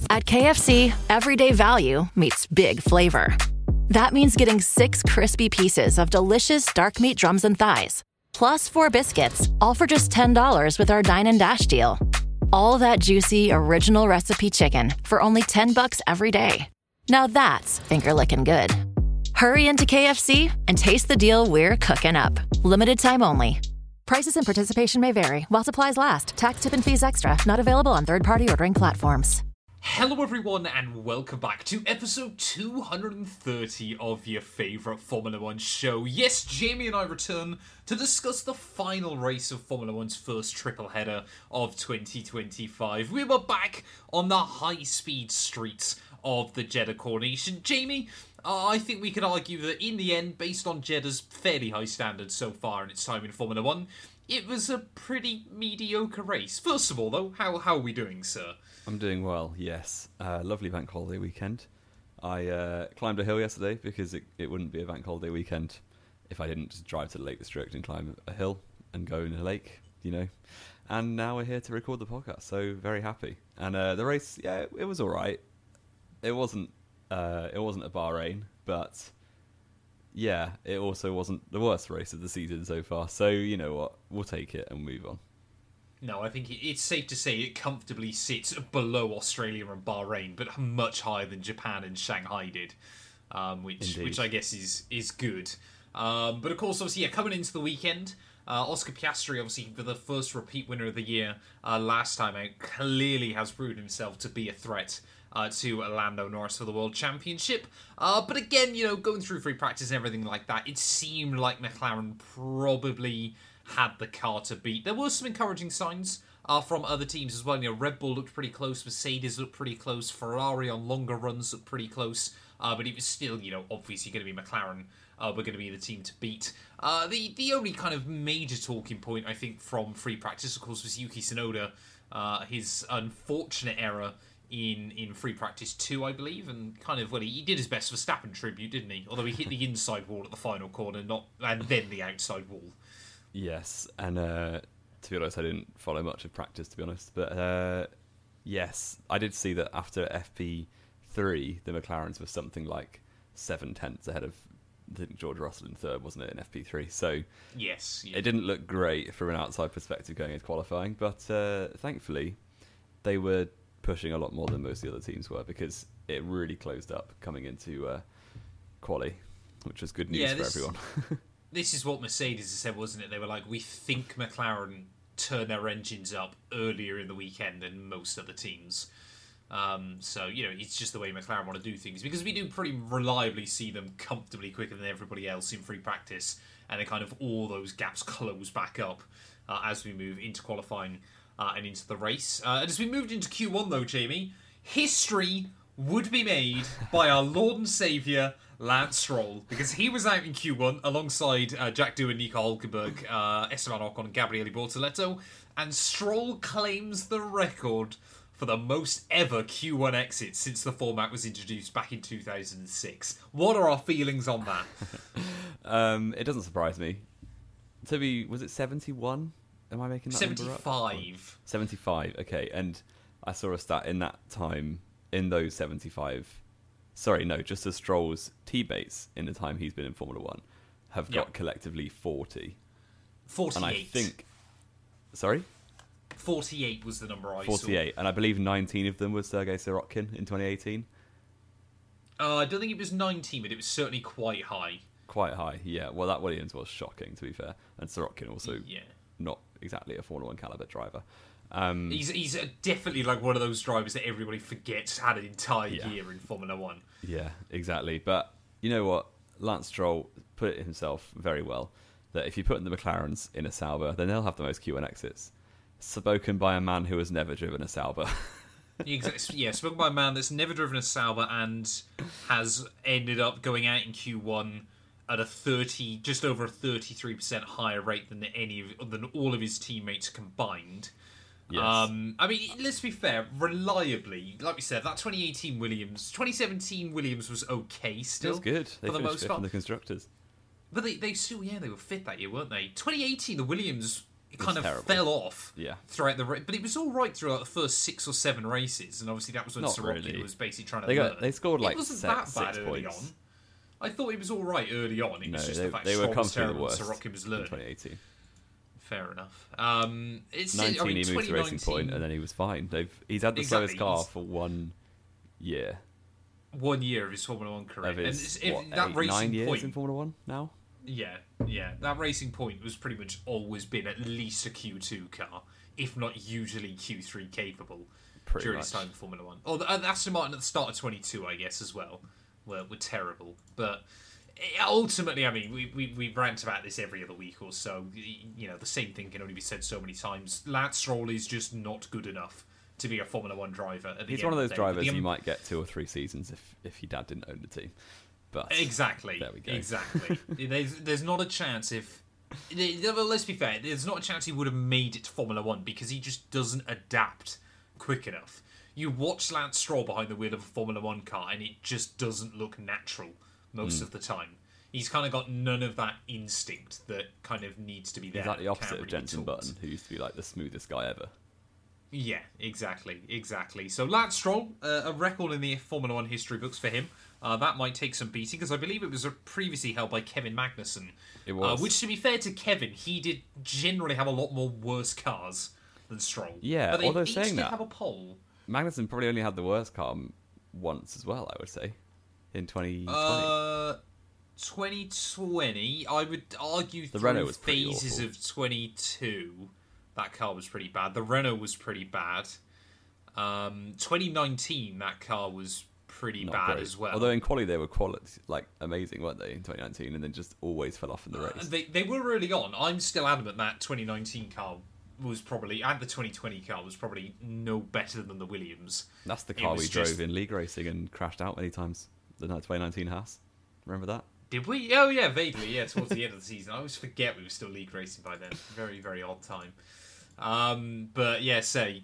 At KFC, everyday value meets big flavor. That means getting 6 crispy pieces of delicious dark meat drums and thighs, plus 4 biscuits, all for just $10 with our Dine and Dash deal. All that juicy, original recipe chicken for only $10 every day. Now that's finger-licking good. Hurry into KFC and taste the deal we're cooking up. Limited time only. Prices and participation may vary while supplies last. Tax, tip, and fees extra. Not available on third-party ordering platforms. Hello everyone and welcome back to episode 230 of your favourite Formula 1 show. Yes, Jamie and I return to discuss the final race of Formula 1's first triple header of 2025. We were back on the high-speed streets of the Jeddah coronation. Jamie, I think we could argue that in the end, based on Jeddah's fairly high standards so far in its time in Formula 1, it was a pretty mediocre race. First of all though, how are we doing, sir? I'm doing well, yes. Lovely bank holiday weekend. I climbed a hill yesterday because it wouldn't be a bank holiday weekend if I didn't just drive to the Lake District and climb a hill and go in a lake, you know. And now we're here to record the podcast, so very happy. And the race, yeah, it was all right. It wasn't a Bahrain, but yeah, it also wasn't the worst race of the season so far. So you know what, we'll take it and move on. No, I think it's safe to say it comfortably sits below Australia and Bahrain, but much higher than Japan and Shanghai did, which I guess is good. But of course, obviously, yeah, coming into the weekend, Oscar Piastri, obviously, for the first repeat winner of the year last time out, clearly has proven himself to be a threat to Lando Norris for the World Championship. But again, you know, going through free practice and everything like that, it seemed like McLaren probably had the car to beat. There were some encouraging signs from other teams as well. You know, Red Bull looked pretty close, Mercedes looked pretty close, Ferrari on longer runs looked pretty close, but it was still, you know, obviously going to be McLaren. We're going to be the team to beat. The only kind of major talking point, I think, from free practice, of course, was Yuki Tsunoda, his unfortunate error in free practice 2, I believe, and kind of, well, he did his best for Verstappen tribute, didn't he? Although he hit the inside wall at the final corner, and then the outside wall. Yes, and to be honest, I didn't follow much of practice, to be honest. But yes, I did see that after FP3, the McLarens were something like 7/10 ahead of George Russell in third, wasn't it, in FP3? So yes, yeah. It didn't look great from an outside perspective going into qualifying, but thankfully they were pushing a lot more than most of the other teams were, because it really closed up coming into quali, which was good news for everyone. This is what Mercedes said, wasn't it? They were like, we think McLaren turn their engines up earlier in the weekend than most other teams. So, you know, it's just the way McLaren want to do things, because we do pretty reliably see them comfortably quicker than everybody else in free practice, and then kind of all those gaps close back up as we move into qualifying and into the race. And as we moved into Q1, though, Jamie, history would be made by our Lord and Saviour, Lance Stroll, because he was out in Q1 alongside Jack Doohan, Nico Hülkenberg, Esteban Ocon and Gabriele Bortoleto, and Stroll claims the record for the most ever Q1 exits since the format was introduced back in 2006. What are our feelings on that? It doesn't surprise me. Was it 71? Am I making that 75. Number up? 75, okay. And I saw a stat in that time, in those 75... Sorry, no, just as Stroll's teammates in the time he's been in Formula 1 have got collectively 40. 48. And I think... Sorry? 48 was the number I saw. 48, and I believe 19 of them was Sergei Sirotkin in 2018. I don't think it was 19, but it was certainly quite high. Quite high, yeah. Well, that Williams was shocking, to be fair. And Sirotkin also not exactly a Formula 1 caliber driver. He's definitely like one of those drivers that everybody forgets had an entire year in Formula 1. Yeah, exactly. But you know what? Lance Stroll put it himself very well, that if you put the McLarens in a Sauber, then they'll have the most Q1 exits. Spoken by a man who has never driven a Sauber. Yeah, spoken by a man that's never driven a Sauber and has ended up going out in Q1 at just over a 33% higher rate than all of his teammates combined. Yes. I mean, let's be fair, reliably, like we said, that 2017 Williams was okay still. It was good. They for the finished most fifth part. in the Constructors. But they still, they were fifth that year, weren't they? 2018, the Williams it kind of terrible. fell off Yeah. throughout the race. But it was all right throughout the first 6 or 7 races, and obviously that was when Not Sorokin really. was basically trying to learn. They scored like it wasn't 6 that bad early points. on. I thought it was all right early on. It was just the fact they were Stroll was comfortably the terrible and worst Sorokin was in learning. 2018. Fair enough. 19 he moved to Racing Point, and then he was fine. He's had the slowest car for 1 year. 1 year of his Formula 1 career. Of his, and that Racing 9 years Point in Formula 1 now? Yeah. That Racing Point was pretty much always been at least a Q2 car, if not usually Q3 capable during his time in Formula 1. Oh, Aston Martin at the start of 22, I guess, as well, were terrible. But ultimately, I mean, we rant about this every other week or so. You know, the same thing can only be said so many times. Lance Stroll is just not good enough to be a Formula 1 driver. He's one of those drivers you might get 2 or 3 seasons if your dad didn't own the team. But exactly. There we go. Exactly. there's not a chance if... Well, let's be fair. There's not a chance he would have made it to Formula 1 because he just doesn't adapt quick enough. You watch Lance Stroll behind the wheel of a Formula 1 car and it just doesn't look natural most of the time. He's kind of got none of that instinct that kind of needs to be there. He's like the opposite of Jenson Button, who used to be like the smoothest guy ever. Yeah, exactly. So Lance Stroll, a record in the Formula 1 history books for him. That might take some beating, because I believe it was previously held by Kevin Magnussen. It was. Which, to be fair to Kevin, he did generally have a lot more worse cars than Stroll. Yeah, but they although each saying did that, have a pole. Magnussen probably only had the worst car once as well, I would say, in 2020. 2020, I would argue the through Renault was phases awful. of 22, that car was pretty bad. The Renault was pretty bad. 2019, that car was pretty Not bad great. as well. Although in quali they were amazing, weren't they, in 2019, and then just always fell off in the race. They were early on. I'm still adamant that 2019 car was probably, and the 2020 car was probably no better than the Williams. That's the car we drove in league racing and crashed out many times. The 2019 Haas. Remember that? Did we? Oh yeah, vaguely. Yeah, towards the end of the season. I always forget we were still league racing by then. Very, very odd time. But yeah,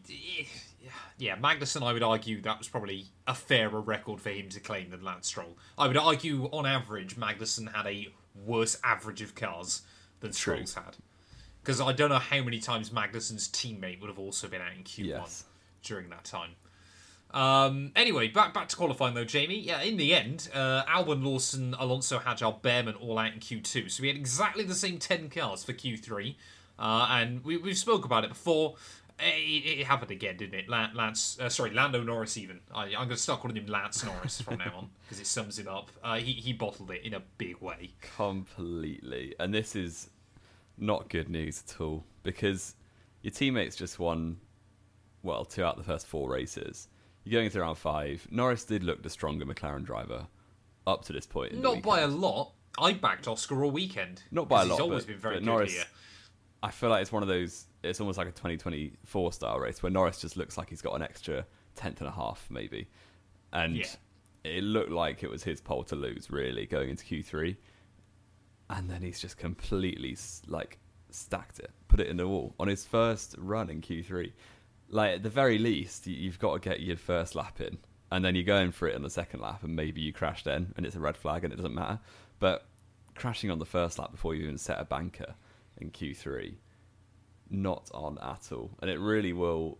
Magnussen, I would argue that was probably a fairer record for him to claim than Lance Stroll. I would argue, on average, Magnussen had a worse average of cars than Stroll's had. Because I don't know how many times Magnussen's teammate would have also been out in Q1 during that time. Anyway, back to qualifying though, Jamie. Yeah, in the end, Albon, Lawson, Alonso, Hadjar, Behrman all out in Q2. So we had exactly the same 10 cars for Q3. And we've spoke about it before. It happened again, didn't it? Lando Norris even. I'm going to start calling him Lance Norris from now on, because it sums him up. He bottled it in a big way. Completely. And this is not good news at all, because your teammates just won, 2 out of the first 4 races. You're going into round 5. Norris did look the stronger McLaren driver up to this point. Not by a lot. I backed Oscar all weekend. Not by a lot. He's always been very good Norris, here. I feel like it's one of those. It's almost like a 2024 style race where Norris just looks like he's got an extra 10th and a half, maybe. And it looked like it was his pole to lose, really, going into Q3. And then he's just completely stacked it, put it in the wall on his first run in Q3. At the very least, you've got to get your first lap in, and then you're going for it on the second lap, and maybe you crash then, and it's a red flag, and it doesn't matter. But crashing on the first lap before you even set a banker in Q3, not on at all. And it really will,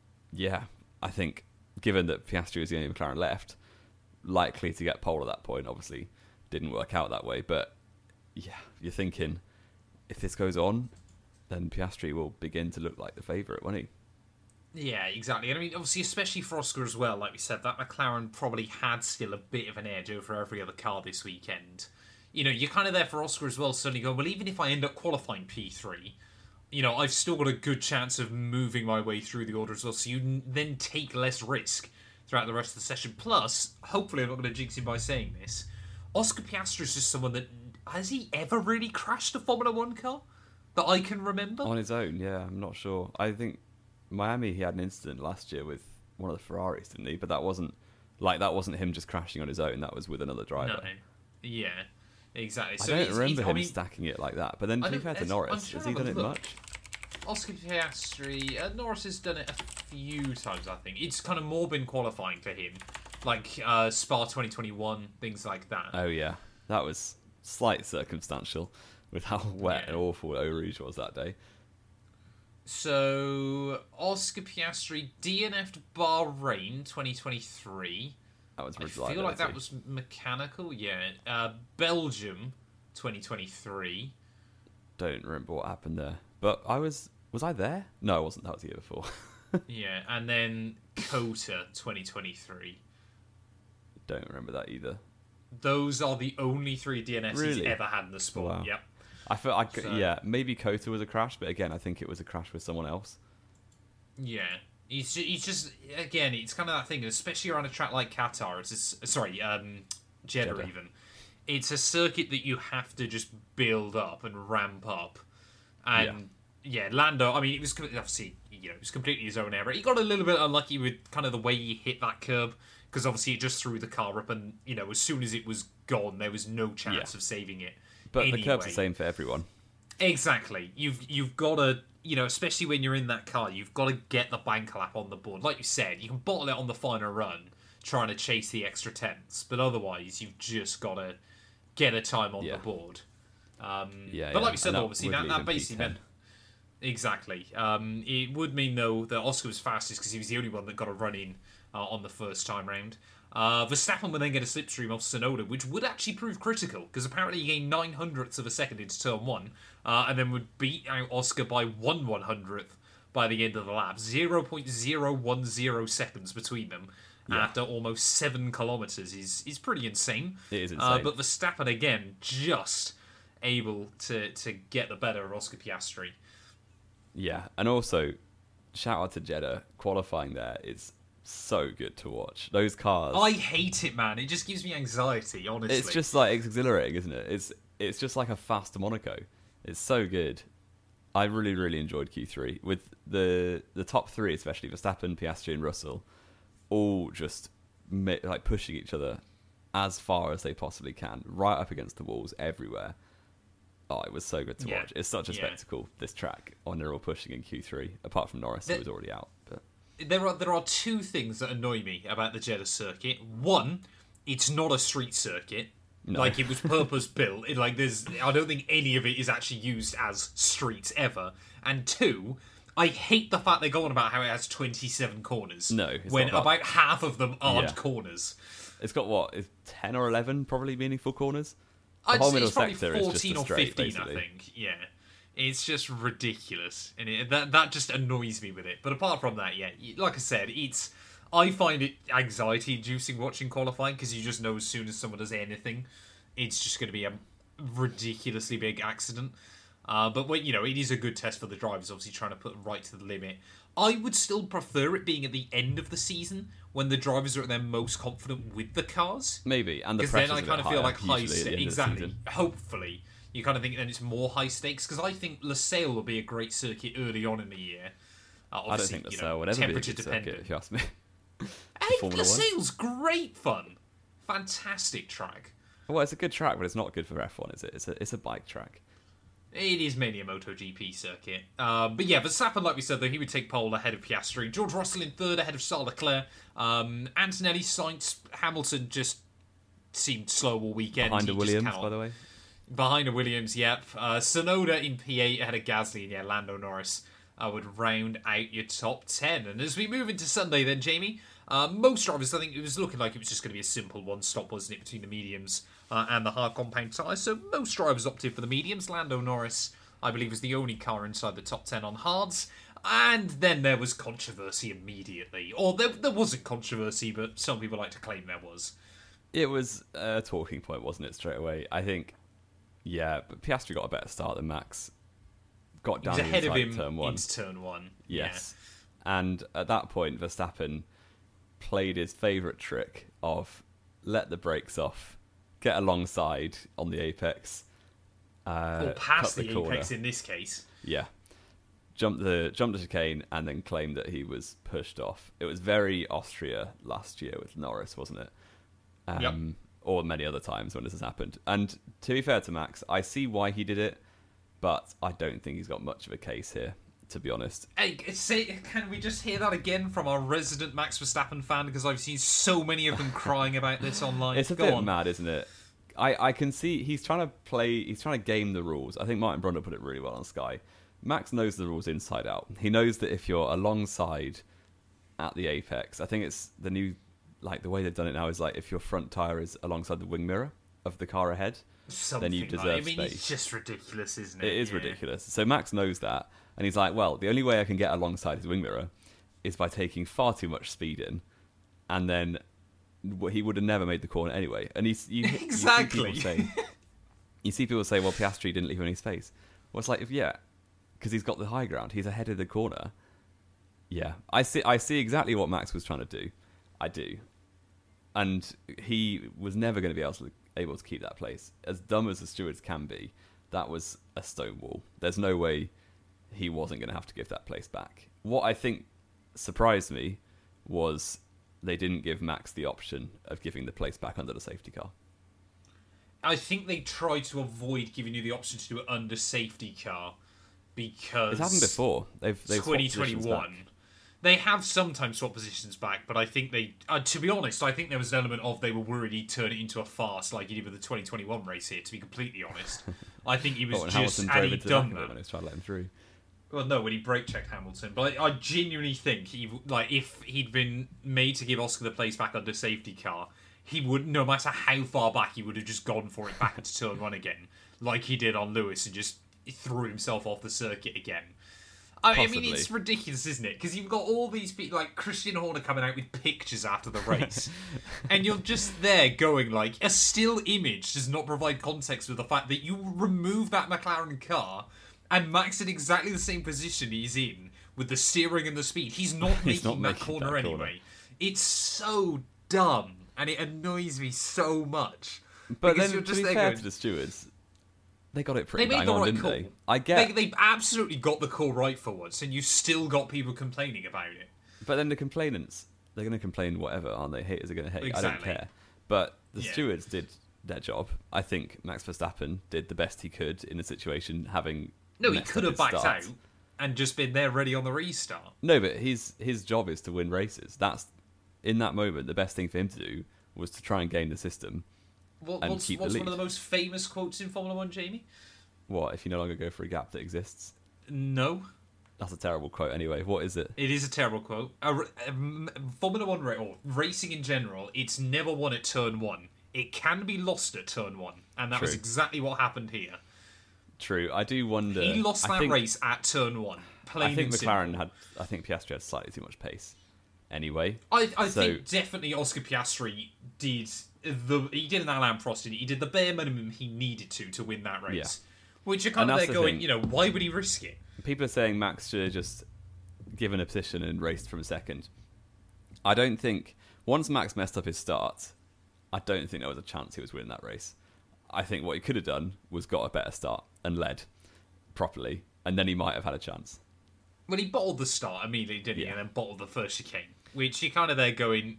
I think, given that Piastri was the only McLaren left, likely to get pole at that point. Obviously, didn't work out that way, but you're thinking, if this goes on, then Piastri will begin to look like the favourite, won't he? Yeah, exactly. And I mean, obviously, especially for Oscar as well, like we said, that McLaren probably had still a bit of an edge over every other car this weekend. You know, you're kind of there for Oscar as well, suddenly going, well, even if I end up qualifying P3, you know, I've still got a good chance of moving my way through the order as well, so you then take less risk throughout the rest of the session. Plus, hopefully I'm not going to jinx him by saying this, Oscar Piastri is just someone that, has he ever really crashed a Formula 1 car that I can remember? On his own, yeah, I'm not sure. I think Miami, he had an incident last year with one of the Ferraris, didn't he? But that wasn't him just crashing on his own. That was with another driver. No. Yeah, exactly. I don't remember him stacking it like that. But then, to be fair to Norris, has he done it much? Oscar Piastri, Norris has done it a few times, I think. It's kind of more been qualifying for him. Like Spa 2021, things like that. Oh, yeah. That was slight circumstantial with how wet and awful Eau Rouge was that day. So, Oscar Piastri DNF'd Bahrain 2023. That was I feel like that was mechanical, yeah. Belgium 2023. Don't remember what happened there. But was I there? No, I wasn't. That was the year before. Yeah, and then COTA 2023. Don't remember that either. Those are the only 3 DNFs he's Really? ever had in the sport. Wow. Yep. I feel yeah, maybe COTA was a crash, but again, I think it was a crash with someone else. Yeah. He's just again, it's kind of that thing, especially around a track like Qatar. Jeddah even. It's a circuit that you have to just build up and ramp up. And yeah, Lando, I mean, it was obviously, it was completely his own error. He got a little bit unlucky with kind of the way he hit that curb, because obviously it just threw the car up, and as soon as it was gone, there was no chance of saving it. But anyway. the curb's the same for everyone. Exactly. You've got to, especially when you're in that car, you've got to get the bank lap on the board. Like you said, you can bottle it on the final run, trying to chase the extra tenths, but otherwise you've just got to get a time on the board. But like you said, obviously that basically meant exactly. It would mean though that Oscar was fastest because he was the only one that got a run in on the first time round. Verstappen would then get a slipstream off Tsunoda, which would actually prove critical, because apparently he gained 900ths of a second into turn 1, and then would beat out Oscar by 1/100th by the end of the lap. 0.010 seconds between them after almost 7 kilometres is pretty insane. It is insane. But Verstappen, again, just able to get the better of Oscar Piastri. Yeah, and also, shout out to Jeddah. Qualifying there is so good to watch. Those cars. I hate it, man. It just gives me anxiety, honestly. It's just like, it's exhilarating, isn't it? It's just like a fast Monaco. It's so good. I really, really enjoyed Q3 with the top 3, especially Verstappen, Piastri, and Russell, all just pushing each other as far as they possibly can, right up against the walls everywhere. Oh, it was so good to watch. It's such a spectacle, this track, when they're all pushing in Q3, apart from Norris, who was already out. But there are 2 things that annoy me about the Jeddah circuit. One, it's not a street circuit. No. Like, it was purpose built. I don't think any of it is actually used as streets ever. And 2, I hate the fact they're going about how it has 27 corners. No, when about half of them aren't corners. It's got 10 or 11 probably meaningful corners. I'd whole say middle it's probably sector 14 is just a or straight, 15, basically. I think. Yeah. It's just ridiculous. And that just annoys me with it. But apart from that, like I said, I find it anxiety-inducing watching qualifying, because you just know as soon as someone does anything, it's just going to be a ridiculously big accident. But it is a good test for the drivers, obviously trying to put them right to the limit. I would still prefer it being at the end of the season, when the drivers are at their most confident with the cars. Maybe, and the because pressure's then I a kind bit of feel higher, like high usually at the stakes. end of the Exactly. season. Hopefully, you kind of think then it's more high stakes, because I think Losail will be a great circuit early on in the year. I don't think Losail would ever be a good circuit, if you ask me. Hey, Losail's great fun. Fantastic track. Well, it's a good track, but it's not good for F1, is it? It's a bike track. It is mainly a MotoGP circuit. But Verstappen, like we said, though, he would take pole ahead of Piastri. George Russell in third ahead of Charles Leclerc. Antonelli, Sainz, Hamilton just seemed slow all weekend. Behind a Williams, by the way. Behind a Williams, yep. Sonoda in P8 ahead of Gasly, and Lando Norris would round out your top 10. And as we move into Sunday then, Jamie, most drivers, I think it was looking like it was just going to be a simple one-stop, wasn't it, between the mediums and the hard compound tyres. So most drivers opted for the mediums. Lando Norris, I believe, was the only car inside the top 10 on hards. And then there was controversy immediately. Or there wasn't controversy, but some people like to claim there was. It was a talking point, wasn't it, straight away? I think, but Piastri got a better start than Max. Got down ahead of him turn 1. into turn 1. Yes. Yeah. And at that point, Verstappen played his favourite trick of let the brakes off, get alongside on the apex, or past the corner. apex in this case. Yeah, jumped the chicane and then claimed that he was pushed off. It was very Austria last year with Norris, wasn't it? Yep. Or many other times when this has happened. And to be fair to Max, I see why he did it, but I don't think he's got much of a case here, to be honest. Hey, can we just hear that again from our resident Max Verstappen fan? Because I've seen so many of them crying about this online. It's a bit mad, isn't it? I can see he's trying to game the rules. I think Martin Brundle put it really well on Sky. Max knows the rules inside out. He knows that if you're alongside at the apex, I think it's the new, like the way they've done it now is like if your front tyre is alongside the wing mirror of the car ahead, then you deserve space. It's just ridiculous, isn't it? It is ridiculous. So Max knows that, and he's like, well, the only way I can get alongside his wing mirror is by taking far too much speed in, and then he would have never made the corner anyway. And exactly. You see people say, well, Piastri didn't leave any space. Well, it's like, because he's got the high ground. He's ahead of the corner. Yeah, I see exactly what Max was trying to do. I do. And he was never going to be able to keep that place. As dumb as the stewards can be, that was a stone wall. There's no way he wasn't going to have to give that place back. What I think surprised me was they didn't give Max the option of giving the place back under the safety car. I think they tried to avoid giving you the option to do it under safety car because it's happened before. They've 2021. They have sometimes swapped positions back, but I think they, to be honest, I think there was an element of they were worried he'd turn it into a farce like he did with the 2021 race here, to be completely honest. I think he was Hamilton and he'd done that. When he was trying to let him through. Well, no, when he brake checked Hamilton. But I genuinely think if he'd been made to give Oscar the place back under safety car, he would, no matter how far back, he would have just gone for it back into turn one again, like he did on Lewis, and just threw himself off the circuit again. I mean, it's ridiculous, isn't it? Because you've got all these people, like Christian Horner coming out with pictures after the race, and you're just there going, like, a still image does not provide context with the fact that you remove that McLaren car, and Max in exactly the same position he's in, with the steering and the speed. He's not making that corner anyway. It's so dumb, and it annoys me so much. But then, to be fair to the stewards, they got it pretty bang on, didn't they? I get they absolutely got the call right for once, and you still got people complaining about it. But then the complainants, they're going to complain whatever, aren't they? Haters are going to hate. Exactly. I don't care. But the stewards did their job. I think Max Verstappen did the best he could in the situation, having he could have backed out and just been there ready on the restart. No, but his job is to win races. That's, in that moment, the best thing for him to do was to try and gain the system. What's one of the most famous quotes in Formula 1, Jamie? What, if you no longer go for a gap that exists? No. That's a terrible quote anyway. What is it? It is a terrible quote. Formula 1, or racing in general, it's never won at turn one. It can be lost at turn one. And that was exactly what happened here. True. I do wonder... He lost that race at turn one. I think Piastri had slightly too much pace. Anyway. I think definitely Oscar Piastri did... he did an Alain Prost, he did the bare minimum he needed to win that race. Yeah. Which you're kind of there going, why would he risk it? People are saying Max should have just given a position and raced from second. I don't think, once Max messed up his start, I don't think there was a chance he was winning that race. I think what he could have done was got a better start and led properly, and then he might have had a chance. Well, he bottled the start immediately, didn't he? And then bottled the first chicane, which you're kind of there going,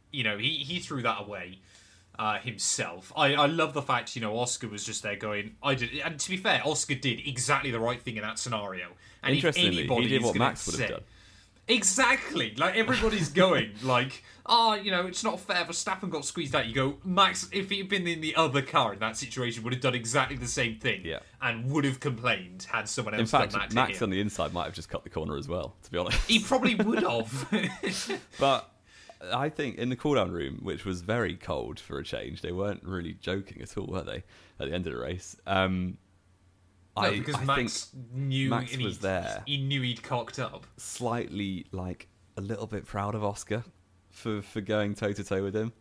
he threw that away. Himself. I love the fact, Oscar was just there going, I did, and to be fair, Oscar did exactly the right thing in that scenario. And interestingly, he did what Max would have done. Exactly. Like, everybody's going, like, it's not fair, Verstappen got squeezed out. You go, Max, if he'd been in the other car in that situation, would have done exactly the same thing. Yeah. And would have complained had someone else done that to him. In fact, Max on the inside might have just cut the corner as well, to be honest. He probably would have. But I think in the cooldown room, which was very cold for a change, they weren't really joking at all, were they? At the end of the race, because Max knew Max was there. He knew he'd cocked up. Slightly, like a little bit proud of Oscar for going toe to toe with him.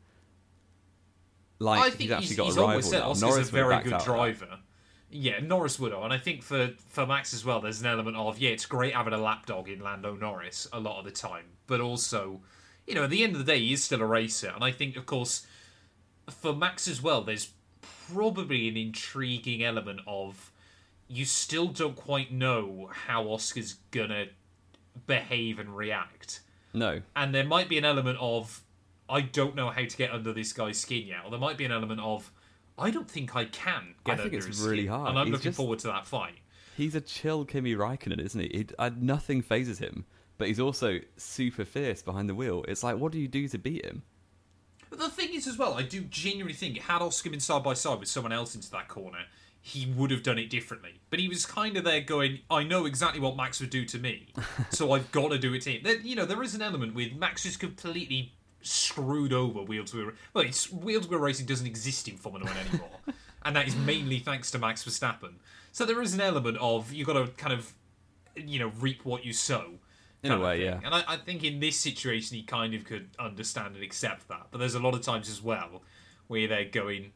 Like, I think he's actually got a rival always said now. Oscar's Norris a very good driver. Yeah, Norris would have, and I think for Max as well, there's an element of it's great having a lapdog in Lando Norris a lot of the time, but also, at the end of the day, he is still a racer. And I think, of course, for Max as well, there's probably an intriguing element of you still don't quite know how Oscar's going to behave and react. No. And there might be an element of, I don't know how to get under this guy's skin yet. Or there might be an element of, I don't think I can get under his skin. I think it's really hard. And I'm looking forward to that fight. He's a chill Kimi Räikkönen, isn't he? Nothing phases him. But he's also super fierce behind the wheel. It's like, what do you do to beat him? But the thing is as well, I do genuinely think, had Oscar been side by side with someone else into that corner, he would have done it differently. But he was kind of there going, I know exactly what Max would do to me, so I've got to do it to him. There is an element with Max just completely screwed over wheel-to-wheel. Well, wheel-to-wheel racing doesn't exist in Formula 1 anymore. And that is mainly thanks to Max Verstappen. So there is an element of, you've got to kind of, reap what you sow. In a way, yeah. And I think in this situation, he kind of could understand and accept that. But there's a lot of times as well where they're going,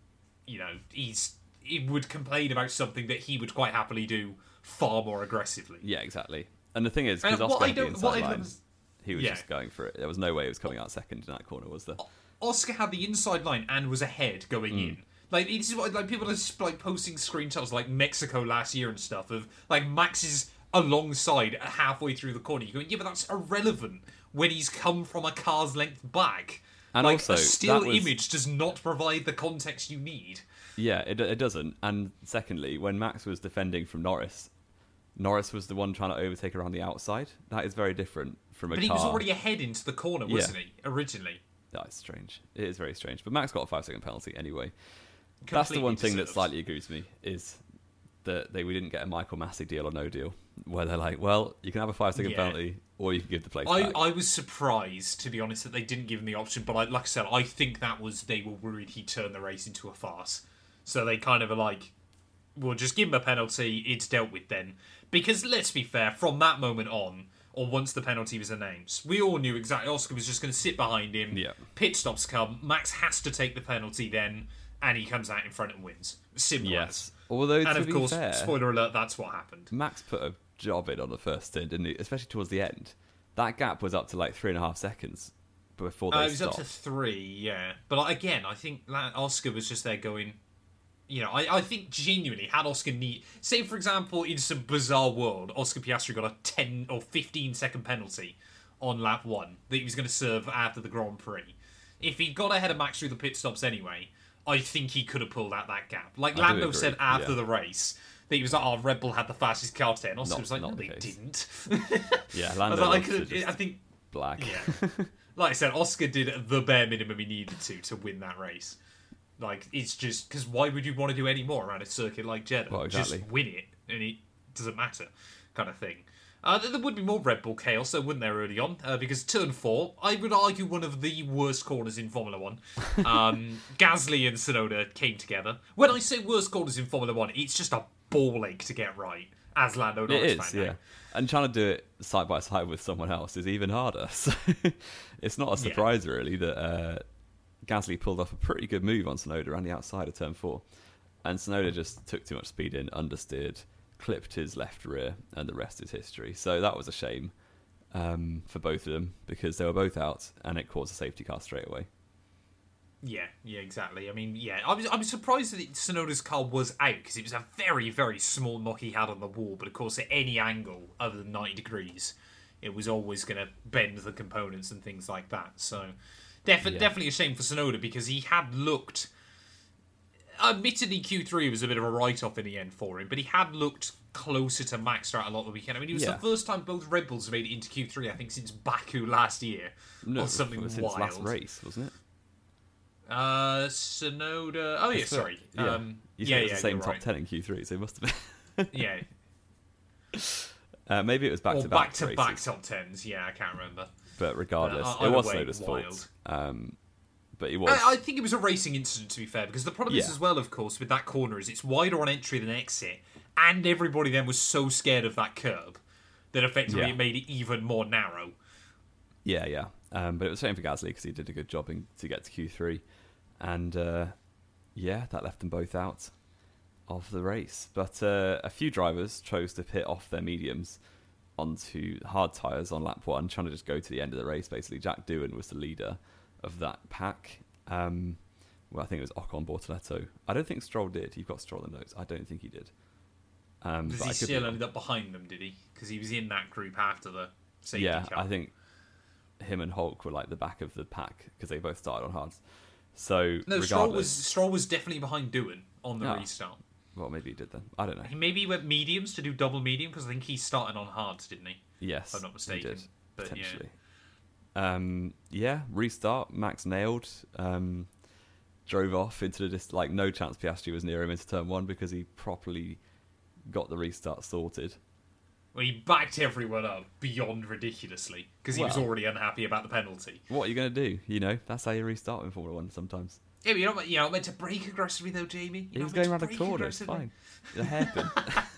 he would complain about something that he would quite happily do far more aggressively. Yeah, exactly. And the thing is, because Oscar had the inside line, he was just going for it. There was no way he was coming out second in that corner, was there? Oscar had the inside line and was ahead going in. Like, this is what, like, people are like posting screenshots like Mexico last year and stuff of like Max is alongside halfway through the corner. You're going, yeah, but that's irrelevant when he's come from a car's length back. And like, also, a still image does not provide the context you need. Yeah, it doesn't. And secondly, when Max was defending from Norris was the one trying to overtake around the outside. That is very different from a car. But he was already ahead into the corner, wasn't he, originally? That's strange. It is very strange. But Max got a 5-second penalty anyway. That's the one thing that slightly agrees me, is that we didn't get a Michael Massey deal or no deal, where they're like, well, you can have a 5-second penalty, or you can give the place back. I was surprised, to be honest, that they didn't give him the option, but like I said, I think that was, they were worried he'd turn the race into a farce. So they kind of are like, we'll just give him a penalty, it's dealt with then. Because, let's be fair, from that moment on, or once the penalty was announced, we all knew exactly Oscar was just going to sit behind him, pit stops come, Max has to take the penalty then, and he comes out in front and wins. Simple as. Although, and of course, spoiler alert, that's what happened. Max put a job in on the first stint, didn't he? Especially towards the end. That gap was up to like 3.5 seconds before they stopped. It was up to 3, yeah. But again, I think Oscar was just there going, I think genuinely, had Oscar say for example, in some bizarre world, Oscar Piastri got a 10 or 15 second penalty on lap 1 that he was going to serve after the Grand Prix. If he got ahead of Max through the pit stops anyway, I think he could have pulled out that gap. Like Lando said after the race, that he was like, Red Bull had the fastest car today, and Oscar was like, no, they didn't. Yeah, Lando I think black. Yeah. Like I said, Oscar did the bare minimum he needed to win that race. Like, it's just, because why would you want to do any more around a circuit like Jeddah? Well, exactly. Just win it, and it doesn't matter, kind of thing. There would be more Red Bull chaos, though, wouldn't there, early on? Because turn 4, I would argue one of the worst corners in Formula 1. Gasly and Tsunoda came together. When I say worst corners in Formula 1, it's just a ball ache to get right, as Lando Norris found out. It is, yeah. And trying to do it side by side with someone else is even harder. So it's not a surprise, really, that Gasly pulled off a pretty good move on Tsunoda around the outside of turn 4. And Tsunoda just took too much speed in, understeered, clipped his left rear, and the rest is history. So that was a shame for both of them, because they were both out, and it caused a safety car straight away. Yeah, exactly. I mean, I was surprised that Tsunoda's car was out, because it was a very, very small knock he had on the wall, but of course at any angle other than 90 degrees, it was always going to bend the components and things like that. So definitely a shame for Tsunoda, because he had looked... Admittedly, Q3 was a bit of a write-off in the end for him, but he had looked closer to Max throughout a lot of the weekend. I mean, it was the first time both Red Bulls made it into Q3, I think, since Baku last year. No, or something wild. Since last race, wasn't it? Tsunoda... Oh, yeah, sorry. Yeah. You said it was the same top 10 in Q3, so it must have been... Yeah. Maybe it was back-to-back back-to-back top 10s, yeah, I can't remember. But regardless, it was Tsunoda's fault. But he was. I think it was a racing incident, to be fair, because the problem is as well, of course, with that corner is it's wider on entry than exit, and everybody then was so scared of that curb that effectively it made it even more narrow. Yeah. But it was a shame for Gasly, because he did a good job to get to Q3. And, that left them both out of the race. But a few drivers chose to pit off their mediums onto hard tyres on lap 1, trying to just go to the end of the race, basically. Jack Doohan was the leader of that pack. I think it was Ocon, Bortoletto. I don't think Stroll did. You've got Stroll in notes. I don't think he did. Does he still ended up behind them, did he? Because he was in that group after the safety car. I think him and Hulk were like the back of the pack, because they both started on hards. So no, Stroll was definitely behind Doohan on the restart. Well, maybe he did then. I don't know. Maybe he went mediums to do double medium, because I think he started on hards, didn't he? Yes, if I'm not mistaken. He did, potentially. Restart. Max nailed. drove off into the no chance Piastri was near him into turn 1 because he properly got the restart sorted. Well, he backed everyone up beyond ridiculously because he was already unhappy about the penalty. What are you going to do? That's how you restart in Formula 1 sometimes. Yeah, but you're not meant to brake aggressively though, Jamie. He was going around the corner, it's fine. A hairpin.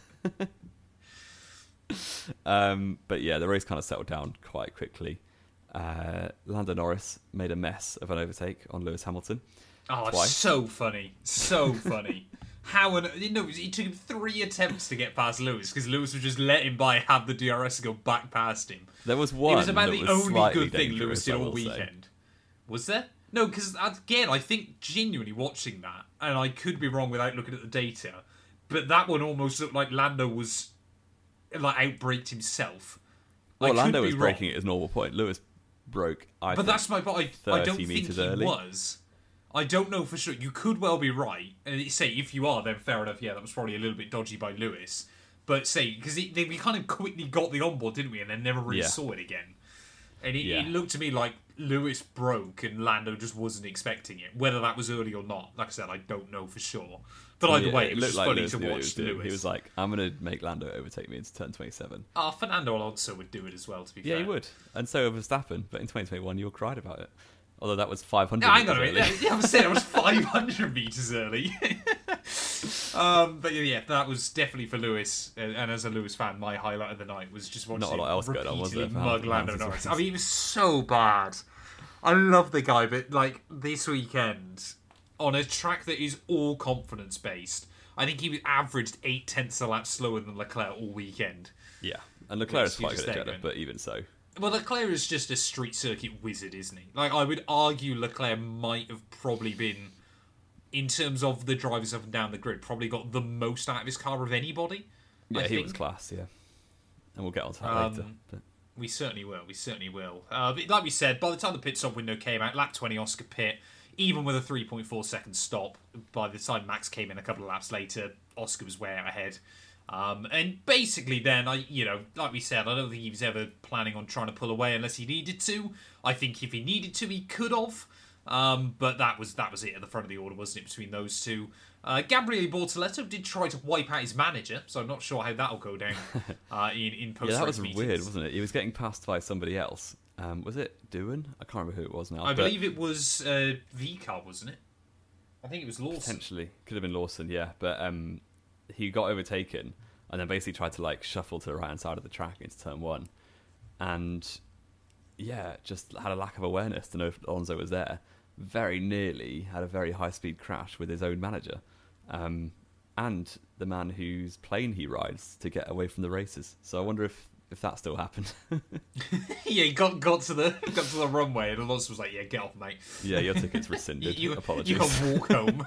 But yeah, the race kind of settled down quite quickly. Lando Norris made a mess of an overtake on Lewis Hamilton. Oh, twice. So funny. So funny. It took him 3 attempts to get past Lewis because Lewis would just let him by, have the DRS go back past him. There was one. It was about the only good thing Lewis did all weekend. Was there? No, because again, I think genuinely watching that, and I could be wrong without looking at the data, but that one almost looked like Lando was outbraked himself. Well, Lando was breaking at his normal point. Lewis broke. But that's my point. I don't think he early. was. I don't know for sure. You could well be right. And say, if you are, then fair enough. Yeah, that was probably a little bit dodgy by Lewis. But say, because we kind of quickly got the onboard, didn't we? And then never really saw it again. And it looked to me like Lewis broke and Lando just wasn't expecting it. Whether that was early or not, like I said, I don't know for sure. But either way, it was just funny to watch Lewis. He was like, I'm going to make Lando overtake me into turn 27. Fernando Alonso would do it as well, to be fair. Yeah, he would. And so would Verstappen. But in 2021, you all cried about it. Although that was 500 hang on a minute. Yeah, I was saying it was 500 metres early. But yeah, that was definitely for Lewis. And as a Lewis fan, my highlight of the night was just watching him repeatedly mug Lando Norris. I mean, he was so bad. I love the guy, but this weekend, on a track that is all confidence based, I think he averaged 0.8 a lap slower than Leclerc all weekend. Yeah, and Leclerc is quite good at Jeddah, but even so. Well, Leclerc is just a street circuit wizard, isn't he? I would argue Leclerc might have probably been, in terms of the drivers up and down the grid, probably got the most out of his car of anybody. Yeah, he was class, yeah. And we'll get onto that later. But... We certainly will. But like we said, by the time the pit stop window came out, lap 20 Oscar pit, even with a 3.4 second stop, by the time Max came in a couple of laps later, Oscar was way out ahead. And basically then, like we said, I don't think he was ever planning on trying to pull away unless he needed to. I think if he needed to, he could have. But that was it at the front of the order, wasn't it, between those two? Gabriele Bortoleto did try to wipe out his manager, so I'm not sure how that'll go down in post-race that was meetings. Weird, wasn't it? He was getting passed by somebody else. Was it Doohan? I can't remember who it was now. I believe it was V-Car, wasn't it? I think it was Lawson. Potentially. Could have been Lawson, yeah. But he got overtaken and then basically tried to shuffle to the right-hand side of the track into turn 1. And, yeah, just had a lack of awareness to know if Alonso was there. Very nearly had a very high-speed crash with his own manager. And the man whose plane he rides to get away from the races. So I wonder if that still happened. Yeah, he got to the runway and Alonso was like, yeah, get off, mate. Yeah, your ticket's rescinded. Apologies. You can walk home.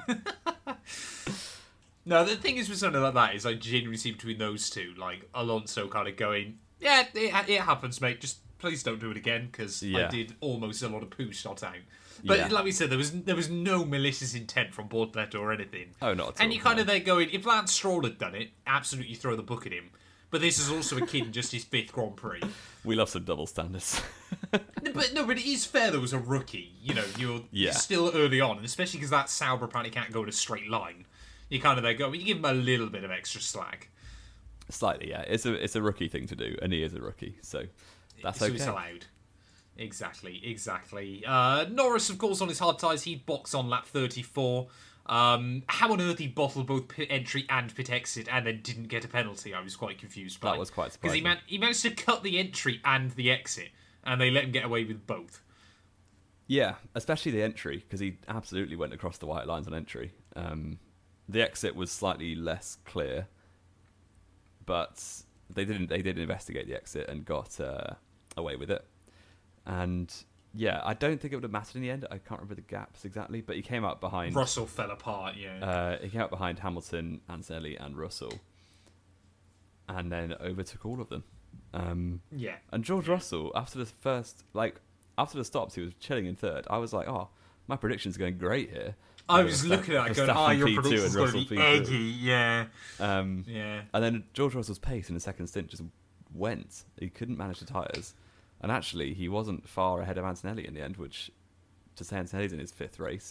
No, the thing is with something like that is I genuinely see between those two, Alonso kind of going, yeah, it happens, mate. Just please don't do it again because I did almost a lot of poo shot out. But like we said, there was no malicious intent from Bortoleto or anything. Oh, not at all. And you kind of there going, if Lance Stroll had done it, absolutely throw the book at him. But this is also a kid in just his 5th Grand Prix. We love some double standards. But it is fair though as a rookie. You're still early on, and especially because that Sauber apparently can't go in a straight line. You kind of there go, you give him a little bit of extra slack. Slightly, yeah. It's a rookie thing to do, and he is a rookie, so that's okay. So it's allowed. Exactly. Norris, of course, on his hard tyres, he'd box on lap 34. How on earth he bottled both pit entry and pit exit and then didn't get a penalty, I was quite confused by. That was quite surprising. Because he managed to cut the entry and the exit, and they let him get away with both. Yeah, especially the entry, because he absolutely went across the white lines on entry. The exit was slightly less clear, but they did investigate the exit and got away with it. And yeah, I don't think it would have mattered in the end. I can't remember the gaps exactly, but he came out behind. Russell fell apart, yeah. He came out behind Hamilton, Antonelli, and Russell, and then overtook all of them. Yeah. And George Russell, after the stops, he was chilling in 3rd. I was like, oh, my prediction's going great here. I was looking at it going, your prediction's going to be eggy, yeah. Yeah. And then George Russell's pace in the second stint just went. He couldn't manage the tyres. And actually, he wasn't far ahead of Antonelli in the end, which, to say Antonelli's in his 5th race,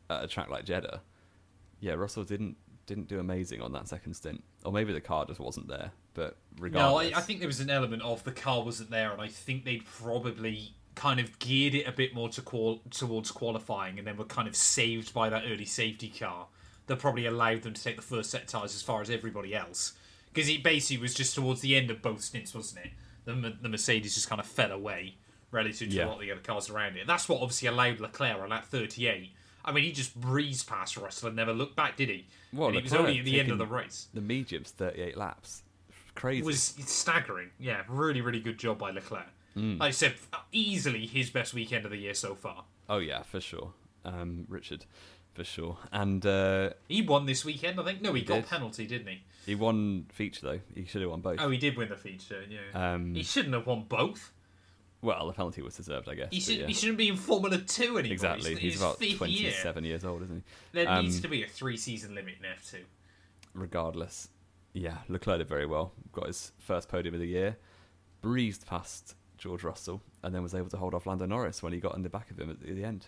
at a track like Jeddah, yeah, Russell didn't do amazing on that second stint, or maybe the car just wasn't there. But regardless, no, I think there was an element of the car wasn't there, and I think they'd probably kind of geared it a bit more towards qualifying, and then were kind of saved by that early safety car that probably allowed them to take the first set of tyres as far as everybody else. Because it basically was just towards the end of both stints, wasn't it? The Mercedes just kind of fell away relative to a lot of the other cars around it. And that's what obviously allowed Leclerc on lap 38. I mean, he just breezed past Russell and never looked back, did he? Well, and it was only at the end of the race. The mediums, 38 laps. Crazy. It was staggering. Yeah, really, really good job by Leclerc. Like I said, easily his best weekend of the year so far. Oh, yeah, for sure. Richard, for sure. And he won this weekend, I think. No, he got penalty, didn't he? He won feature, though. He should have won both. Oh, he did win the feature, yeah. He shouldn't have won both. Well, the penalty was deserved, I guess. He shouldn't be in Formula 2 anymore. Exactly. He's about 27 years old, isn't he? There needs to be a 3-season limit in F2. Regardless. Yeah, Leclerc did very well. Got his first podium of the year. Breezed past George Russell, and then was able to hold off Lando Norris when he got in the back of him at the end.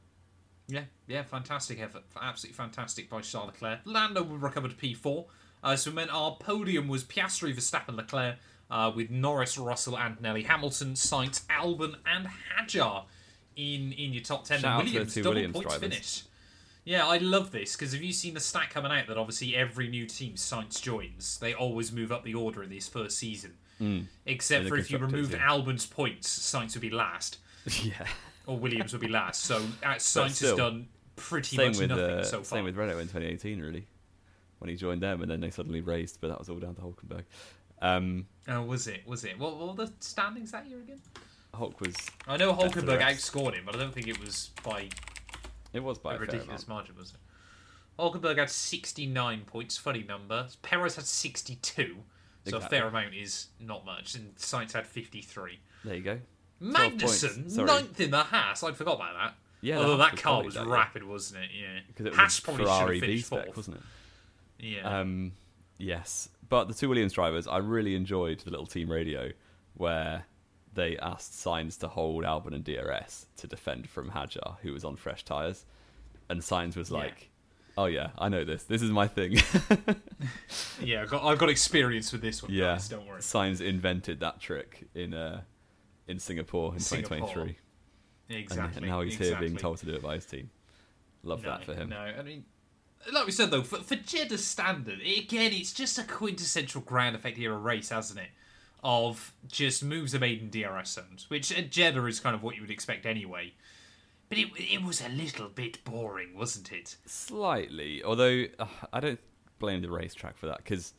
Yeah, fantastic effort. Absolutely fantastic by Charles Leclerc. Lando recovered P4. So it meant our podium was Piastri, Verstappen, Leclerc, with Norris, Russell, Antonelli, Hamilton, Sainz, Albon, and Hadjar in your top 10. Shout and Williams, double Williams points drivers. finish. Yeah, I love this, because have you seen the stat coming out that obviously every new team Sainz joins, they always move up the order in this first season. Except for if you removed Albon's points, Sainz would be last. Yeah. Or Williams would be last. So Sainz has done pretty much nothing so far. Same with Renault in 2018, really. When he joined them, and then they suddenly raced, but that was all down to Hulkenberg. Oh, was it? What were the standings that year again? Hulk was... I know Hulkenberg outscored him, but I don't think it was by... It was by a ridiculous margin, was it? Hulkenberg had 69 points, funny number. Perez had 62, so a fair amount is not much. And Sainz had 53. There you go. Magnussen, 9th in the Haas. I forgot about that. Yeah, although that car was rapid, wasn't it? Yeah. Because it Haas was probably Ferrari should have finished B-spec, fourth, wasn't it? Yeah. Yes. But the two Williams drivers, I really enjoyed the little team radio where they asked Sainz to hold Albon and DRS to defend from Hadjar, who was on fresh tyres. And Sainz was like, oh yeah, I know this. This is my thing. Yeah, I've got experience with this one, guys, don't worry. Sainz invented that trick in Singapore in 2023. Exactly. And now he's here being told to do it by his team. Love that for him. No, I mean, like we said though, for Jeddah standard, again, it's just a quintessential ground effect era race, hasn't it? Of just moves are made in DRS zones, which at Jeddah is kind of what you would expect anyway. But it was a little bit boring, wasn't it? Slightly, although I don't blame the racetrack for that, because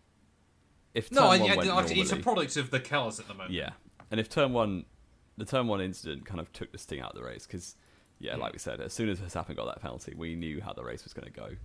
if it's a product of the cars at the moment. Yeah, and if the turn one incident kind of took the sting out of the race, because like we said, as soon as Verstappen got that penalty, we knew how the race was going to go.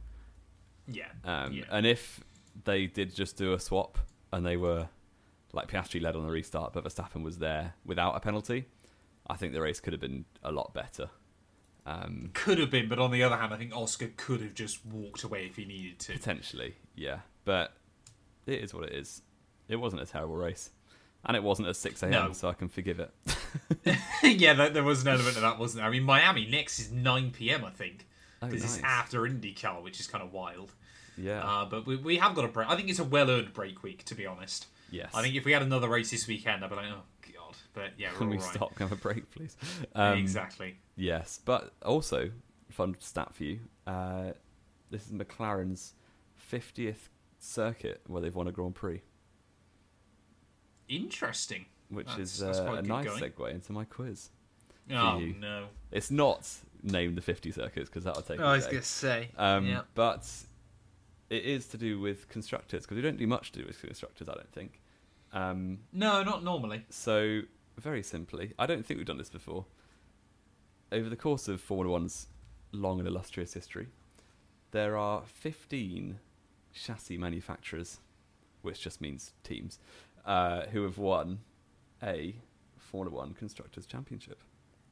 And if they did just do a swap and they were like Piastri led on the restart, but Verstappen was there without a penalty, I think the race could have been a lot better. Could have been, but on the other hand, I think Oscar could have just walked away if he needed to. Potentially, yeah. But it is what it is. It wasn't a terrible race. And it wasn't at 6 a.m, so I can forgive it. Yeah, there was an element of that, wasn't there? I mean, Miami next is 9 p.m, I think. Because nice. It's after IndyCar, which is kind of wild. Yeah. But we have got a break. I think it's a well-earned break week, to be honest. Yes. I think if we had another race this weekend, I'd be like, oh, God. But yeah, we're Can we all right. stop and have a break, please? Exactly. Yes. But also, fun stat for you, this is McLaren's 50th circuit where they've won a Grand Prix. Interesting. Which is a nice segue into my quiz. Oh, no. It's not named the 50 circuits, because that'll take I was going to say. But it is to do with constructors, because we don't do much to do with constructors, I don't think. No, not normally. So, very simply, I don't think we've done this before. Over the course of Formula One's long and illustrious history, there are 15 chassis manufacturers, which just means teams, who have won a Formula One Constructors' Championship.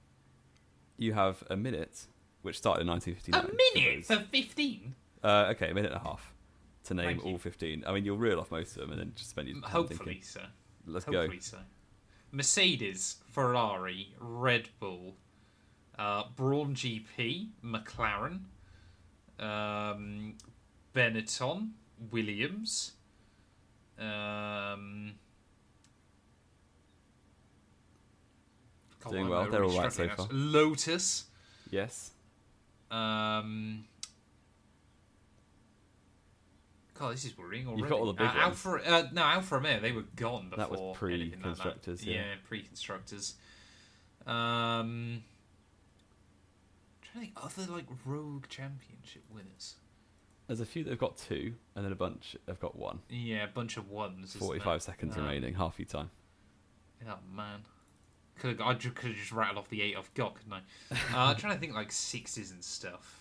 You have a minute, which started in 1959. A minute for 15? Okay, a minute and a half to name all 15. I mean, you'll reel off most of them and then just spend your time Hopefully, thinking. sir. Let's Hopefully, go. sir. Mercedes, Ferrari, Red Bull, Braun GP, McLaren, Benetton, Williams. Doing well. They're all right so far. Lotus. Yes. God, this is worrying already. You've got all the big ones. Alfa Romeo, they were gone before. That was pre-constructors. Like yeah, pre-constructors. Trying to think other like rogue championship winners. There's a few that have got 2, and then a bunch have got 1. Yeah, a bunch of ones. 45 seconds remaining, half your time. Oh man, I could have just rattled off the 8 I've got, couldn't I? I'm trying to think like 6s and stuff.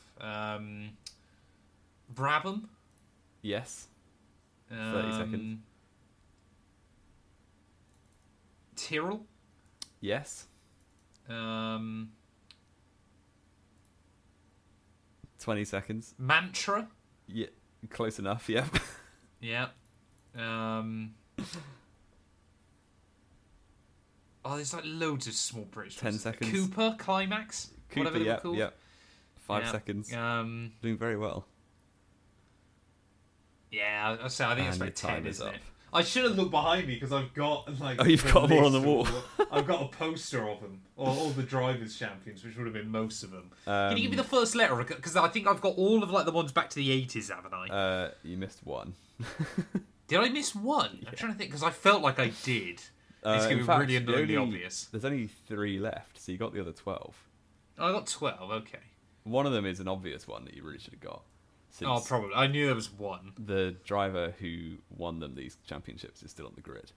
Brabham. Yes. 30 seconds. Tyrrell. Yes. 20 seconds. Mantra. Yeah, close enough. Yeah. Yeah. There's like loads of small British. 10 seconds. Cooper, Climax. Cooper, whatever they were called. Yeah. 5 seconds. Doing very well. Yeah, I think it's about 10, isn't up. it? I should have looked behind me because I've got like. Oh, you've got more on the wall. I've got a poster of them, all the drivers' champions, which would have been most of them. Can you give me the first letter? Because I think I've got all of like the ones back to the 80s, haven't I? You missed 1. Did I miss 1? Yeah. I'm trying to think because I felt like I did. It's going to be really annoyingly obvious. There's only 3 left, so you got the other 12. Oh, I got 12. Okay. One of them is an obvious one that you really should have got. Oh, probably. I knew there was 1. The driver who won them these championships is still on the grid.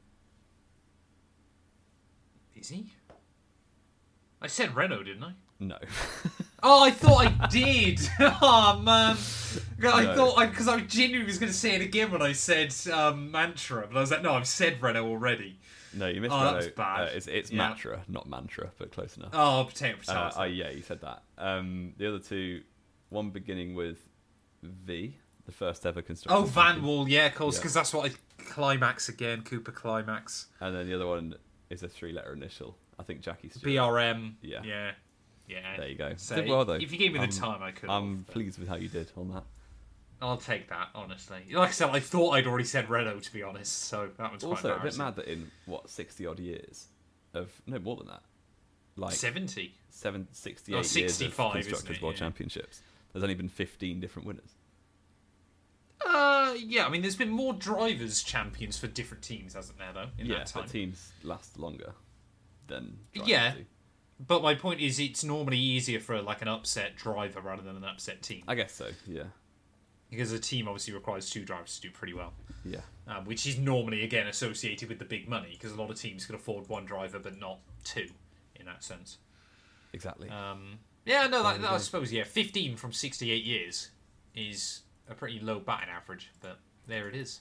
Is he? I said Renault, didn't I? No. Oh, I thought I did. Oh man, I thought because I genuinely was going to say it again when I said Mantra, but I was like, no, I've said Renault already. No, you missed Renault. That's bad. It's Matra, not Mantra, but close enough. Oh, potato. Yeah, you said that. The other 2, one beginning with V, the first ever constructor. Oh, Van Wall, yeah, of course, because that's what Climax again, Cooper Climax. And then the other one is a 3-letter initial. I think Jackie Stewart. BRM. Yeah. There you go. So did well though. If you gave me the time, I could. I'm pleased with how you did on that. I'll take that, honestly. Like I said, I thought I'd already said Renault, to be honest, so that was also quite a bit mad that in 60 odd years of more than that, like 70, 68 years of constructors world championships. There's only been 15 different winners. Yeah, I mean, there's been more drivers champions for different teams, hasn't there? Though in that time, but teams last longer than drivers do. But my point is, it's normally easier for like an upset driver rather than an upset team. I guess so. Yeah. Because a team obviously requires 2 drivers to do pretty well. Yeah. Which is normally, again, associated with the big money, because a lot of teams can afford 1 driver but not 2, in that sense. Exactly. I suppose, 15 from 68 years is a pretty low batting average, but there it is.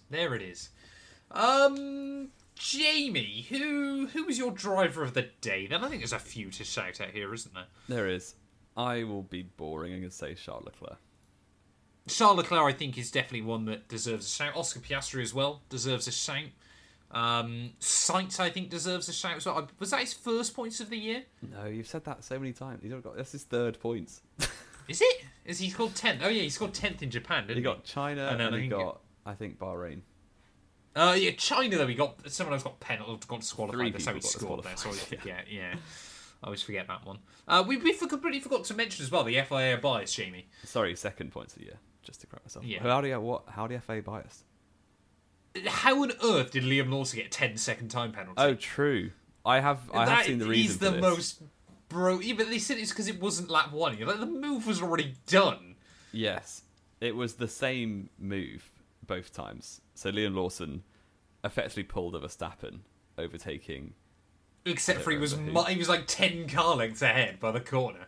Jamie, who was your driver of the day? Then I think there's a few to shout out here, isn't there? There is. I will be boring and say Charles Leclerc. Charles Leclerc, I think, is definitely one that deserves a shout. Oscar Piastri as well deserves a shout. Sainz, I think, deserves a shout as well. Was that his first points of the year? No, you've said that so many times. That's his 3rd points. Is it? Is he scored 10th? Oh yeah, he scored 10th in Japan, didn't he? He got China and he got, I think, Bahrain. China though. He got someone else got got disqualified. 3 That's how he people got scored there. So I disqualified. forget. Yeah, I always forget that one. We completely forgot to mention as well the FIA are biased, Jamie. Sorry, 2nd points a year. Just to correct myself. Yeah. How do FA biased? How on earth did Liam Lawson get a 10-second time penalty? Oh, true. I have seen the reason for this. Most but they said it's because it wasn't lap 1. Like, the move was already done. Yes, it was the same move both times. So Liam Lawson effectively pulled a Verstappen, overtaking. Except for he was like 10 car lengths ahead by the corner.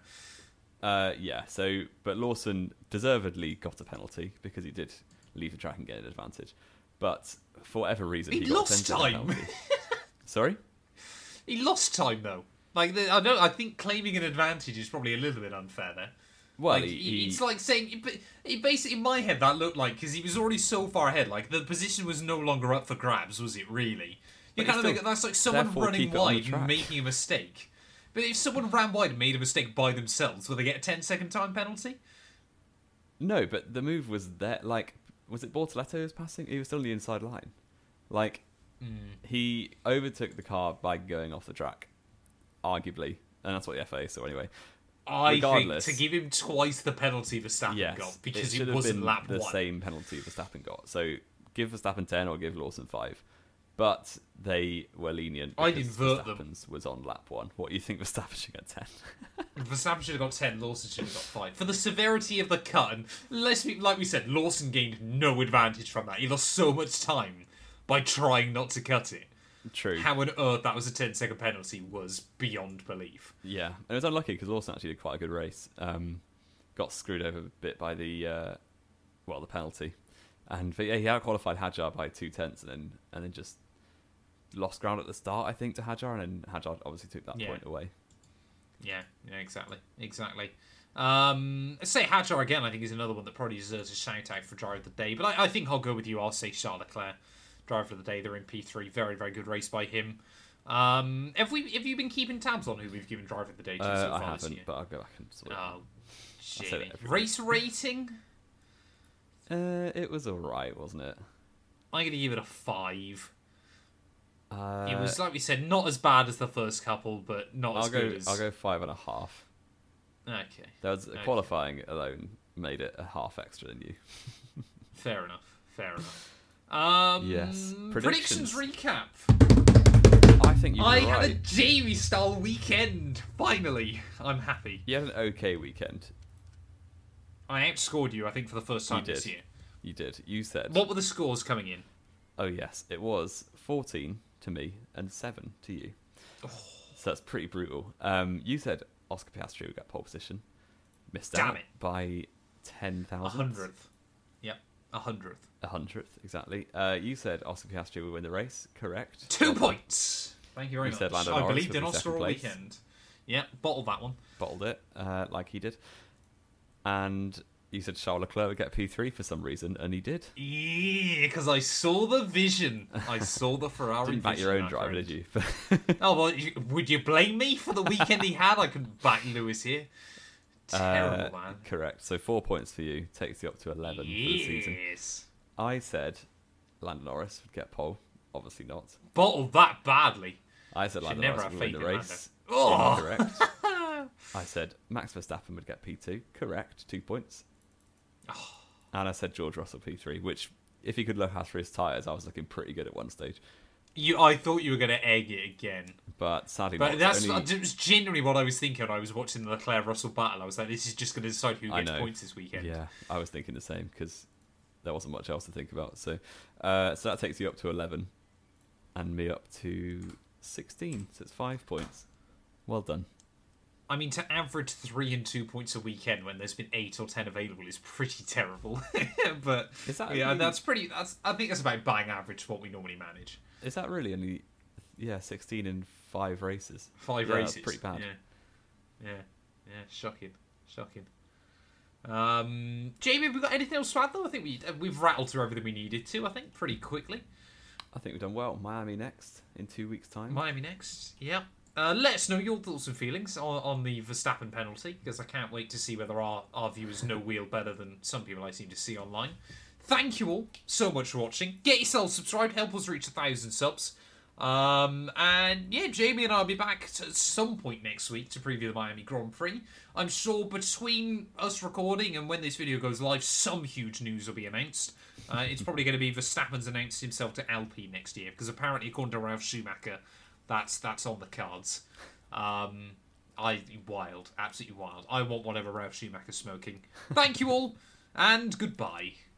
But Lawson deservedly got a penalty because he did leave the track and get an advantage. But for whatever reason, he got lost time. Sorry? He lost time though. I think claiming an advantage is probably a little bit unfair there. Well, it's like saying, it basically in my head that looked like because he was already so far ahead. Like the position was no longer up for grabs, was it really? You kind of think that's like someone running wide and making a mistake. But if someone ran wide and made a mistake by themselves, will they get a 10-second time penalty? No, but the move was there. Like, was it Bortoletto who was passing? He was still on the inside line. Like, he overtook the car by going off the track, arguably, and that's what the FA saw anyway. I think to give him twice the penalty Verstappen got, because it wasn't lap the one. same penalty Verstappen got. So give Verstappen 10 or give Lawson 5. But they were lenient because I'd invert Verstappen's was on lap 1. What do you think Verstappen should get 10? Verstappen should have got 10, Lawson should have got 5. For the severity of the cut, and like we said, Lawson gained no advantage from that. He lost so much time by trying not to cut it. True. How on earth that was a 10-second penalty was beyond belief. Yeah, and it was unlucky because Lawson actually did quite a good race. Got screwed over a bit by the penalty. But yeah, he outqualified Hadjar by 0.2, and then just lost ground at the start, I think, to Hadjar, and then Hadjar obviously took that point away. Yeah, exactly. Let's say Hadjar again, I think, is another one that probably deserves a shout out for driver of the day. But I think I'll go with you. I'll say Charles Leclerc, driver of the day. They're in P3. Very, very good race by him. Have you been keeping tabs on who we've given driver of the day to so far I this year? haven't, but I'll go back and sort it out. Jamie. Race rating? It was alright, wasn't it? I'm going to give it a 5. It was, like we said, not as bad as the first couple, but not as good as... I'll go 5.5. Okay. There was qualifying alone made it a half extra than you. Fair enough. Yes. Predictions recap. I think you were right. I had a Jamie-style weekend. Finally. I'm happy. You had an okay weekend. I outscored you, I think, for the first time this year. You did. You said... What were the scores coming in? Oh, yes. It was 14 to me and 7 to you. Oh. So that's pretty brutal. You said Oscar Piastri would get pole position. Missed out by 10,000. 100th. Yep, 100th. 100th, exactly. You said Oscar Piastri would win the race. Correct. 2 points. Thank you very much. Said Lando I Norris believed in Oscar all weekend. Yeah, bottled that one. Bottled it, like he did. And you said Charles Leclerc would get P3 for some reason, and he did. Yeah, because I saw the vision. I saw the Ferrari Didn't back your own driver, did you? Oh, well, would you blame me for the weekend he had? I couldn't back Lewis here. Terrible, man. Correct. So 4 points for you. Takes you up to 11 for the season. I said Lando Norris would get pole. Obviously not. Bottled that badly. I said Lando Norris would win the race. Oh. Incorrect. I said Max Verstappen would get P2. Correct. 2 points. Oh. And I said George Russell P3, which, if he could look after his tyres, I was looking pretty good at one stage. I thought you were going to egg it again. But sadly not. That was genuinely what I was thinking when I was watching the Leclerc-Russell battle. I was like, this is just going to decide who gets points this weekend. Yeah, I was thinking the same, because there wasn't much else to think about. So that takes you up to 11, and me up to 16. So it's 5 points. Well done. I mean, to average 3 and 2 points a weekend when there's been 8 or 10 available is pretty terrible. But is that that's pretty. I think that's about bang average for what we normally manage. Is that really only 16 in 5 races? 5 races. That's pretty bad. Yeah. Shocking. Jamie, have we got anything else to add though? I think we've rattled through everything we needed to. I think pretty quickly. I think we've done well. Miami next in 2 weeks' time. Miami next. Yeah. Let us know your thoughts and feelings on the Verstappen penalty, because I can't wait to see whether our viewers know wheel better than some people I seem to see online. Thank you all so much for watching. Get yourselves subscribed, help us reach 1,000 subs. And yeah, Jamie and I will be back at some point next week to preview the Miami Grand Prix. I'm sure between us recording and when this video goes live, some huge news will be announced. It's probably going to be Verstappen's announced himself to LP next year, because apparently, according to Ralf Schumacher, that's on the cards. Wild, absolutely wild. I want whatever Ralf Schumacher's smoking. Thank you all, and goodbye.